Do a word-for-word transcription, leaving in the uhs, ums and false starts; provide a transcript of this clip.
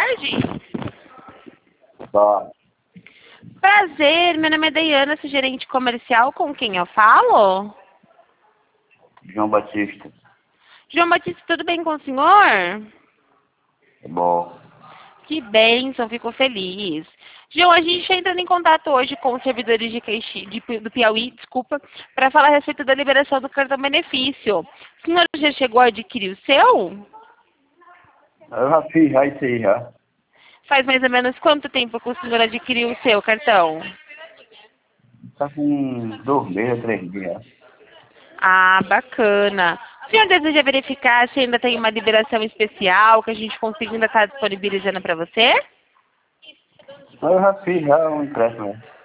tarde. Tá. Prazer, meu nome é Dayana, sou gerente comercial. Com quem eu falo? João Batista. João Batista, tudo bem com o senhor? É bom. Que bênção, fico feliz. João, a gente está entrando em contato hoje com os servidores de Queixi, de, do Piauí, desculpa, para falar a respeito da liberação do cartão benefício. O senhor já chegou a adquirir o seu? Eu já fiz já isso aí já. Faz mais ou menos quanto tempo que o senhor adquiriu o seu cartão? Tá com dois meses, três dias já. Ah, bacana. O senhor deseja verificar se ainda tem uma liberação especial que a gente consiga ainda estar disponibilizando para você? Eu já fiz já um empréstimo.